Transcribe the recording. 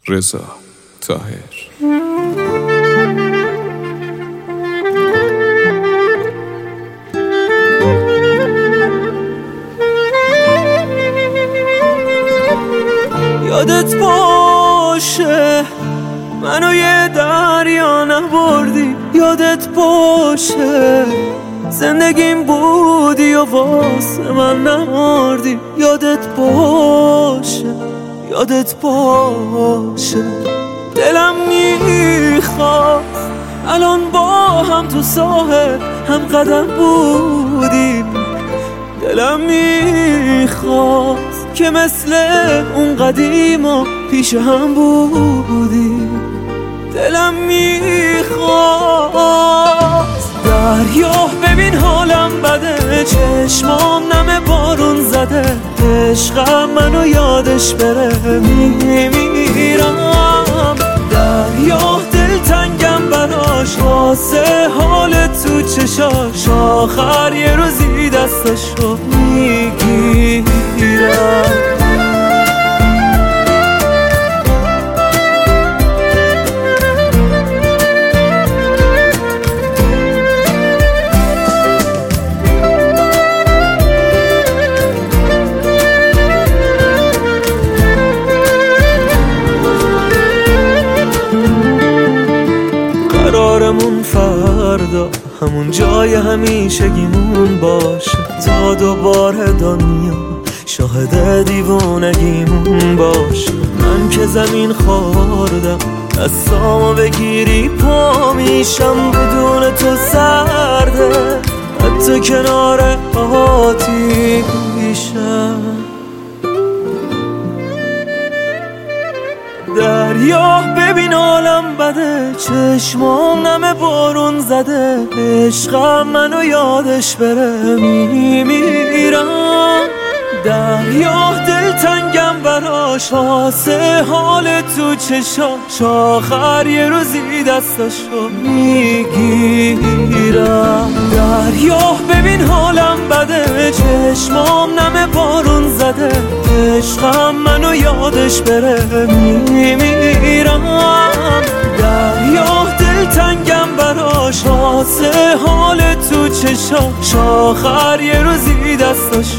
رضا طاهر. یادت باشه منو یه دریا نبردی، یادت باشه زندگیم بودی و واسه من نمردی، یادت باشه یادت باشه. دلم میخواد الان با هم تو ساحل هم قدم بودیم، دلم میخواد که مثل اون قدیما پیش هم بودیم، دلم میخواد دریا ببین حالم بده، چشمام نم بارون زده، عشقم منو یادش بره میمیرم. دریا دلتنگم براش واسه حال تو چشاش، آخر یه روزی دستشو میگیرم. قرارمون فردا همون جای همیشگیمون باشه، تا دوباره دنیا شاهد دیوونگیمون باشه. من که زمین خوردم دستامو بگیری پا میشم، بدون تو سرده حتی کنار آتیشم. دریا ببین حالم بده، چشمام نم بارون زده، عشقم منو یادش بره میمیرم. دریا دلتنگم براش واسه حال تو چشاش، آخر یه روزی دستشو میگیرم. دریا ببین حالم بده، چشمام نم بارون زده، عشقم منو یادش بره میمیرم. دریا دلتنگم براش واسه حال تو چشاش، آخر یه روزی دستش